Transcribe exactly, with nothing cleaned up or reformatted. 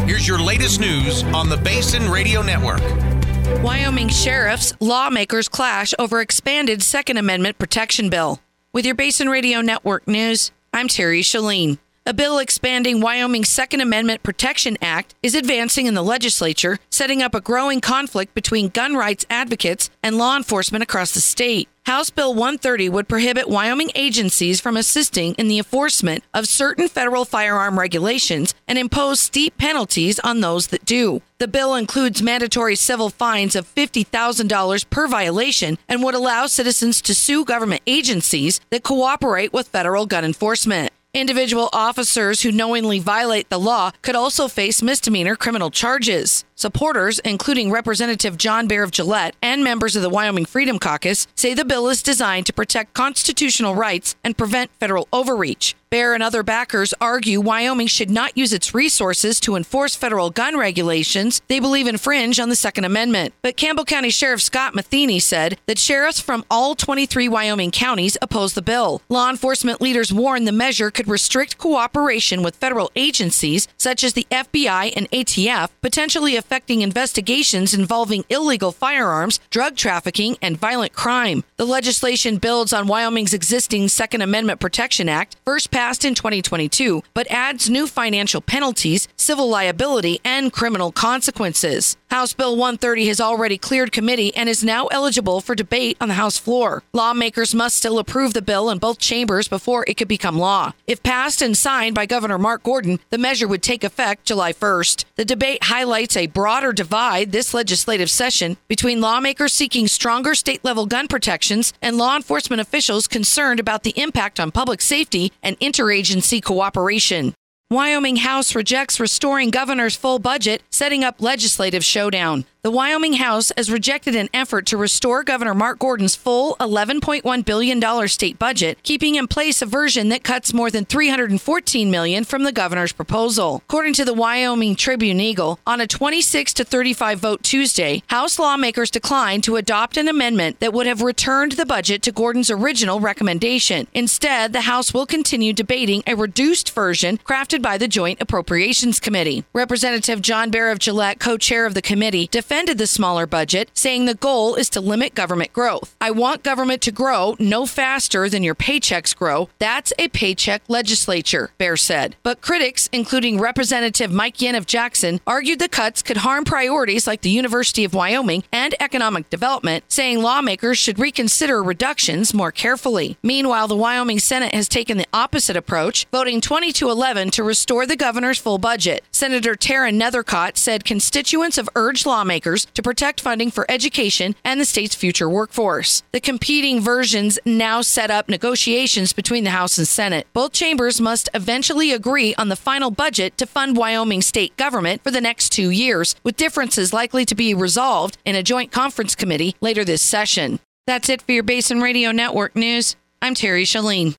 Here's your latest news on the Basin Radio Network. Wyoming sheriffs, lawmakers clash over expanded Second Amendment protection bill. With your Basin Radio Network news, I'm Terry Shalene. A bill expanding Wyoming's Second Amendment Protection Act is advancing in the legislature, setting up a growing conflict between gun rights advocates and law enforcement across the state. House Bill one thirty would prohibit Wyoming agencies from assisting in the enforcement of certain federal firearm regulations and impose steep penalties on those that do. The bill includes mandatory civil fines of fifty thousand dollars per violation and would allow citizens to sue government agencies that cooperate with federal gun enforcement. Individual officers who knowingly violate the law could also face misdemeanor criminal charges. Supporters, including Representative John Baer of Gillette and members of the Wyoming Freedom Caucus, say the bill is designed to protect constitutional rights and prevent federal overreach. Baer and other backers argue Wyoming should not use its resources to enforce federal gun regulations they believe infringe on the Second Amendment. But Campbell County Sheriff Scott Matheny said that sheriffs from all twenty-three Wyoming counties oppose the bill. Law enforcement leaders warn the measure could restrict cooperation with federal agencies such as the F B I and A T F, potentially affecting investigations involving illegal firearms, drug trafficking, and violent crime. The legislation builds on Wyoming's existing Second Amendment Protection Act, first passed in twenty twenty-two, but adds new financial penalties, civil liability, and criminal consequences. House Bill one thirty has already cleared committee and is now eligible for debate on the House floor. Lawmakers must still approve the bill in both chambers before it could become law. If passed and signed by Governor Mark Gordon, the measure would take effect July first. The debate highlights a broader divide this legislative session between lawmakers seeking stronger state-level gun protections and law enforcement officials concerned about the impact on public safety and interagency cooperation. Wyoming House rejects restoring governor's full budget, setting up legislative showdown. The Wyoming House has rejected an effort to restore Governor Mark Gordon's full eleven point one billion dollars state budget, keeping in place a version that cuts more than three hundred fourteen million dollars from the governor's proposal. According to the Wyoming Tribune-Eagle, on a twenty-six to thirty-five vote Tuesday, House lawmakers declined to adopt an amendment that would have returned the budget to Gordon's original recommendation. Instead, the House will continue debating a reduced version crafted by the Joint Appropriations Committee. Representative John Baer of Gillette, co-chair of the committee, defended the smaller budget, saying the goal is to limit government growth. I want government to grow no faster than your paychecks grow. That's a paycheck legislature, Baer said. But critics, including Representative Mike Yin of Jackson, argued the cuts could harm priorities like the University of Wyoming and economic development, saying lawmakers should reconsider reductions more carefully. Meanwhile, the Wyoming Senate has taken the opposite approach, voting twenty to eleven to restore the governor's full budget. Senator Tara Nethercott said constituents have urged lawmakers to protect funding for education and the state's future workforce. The competing versions now set up negotiations between the House and Senate. Both chambers must eventually agree on the final budget to fund Wyoming state government for the next two years, with differences likely to be resolved in a joint conference committee later this session. That's it for your Basin Radio Network news. I'm Terry Shalene.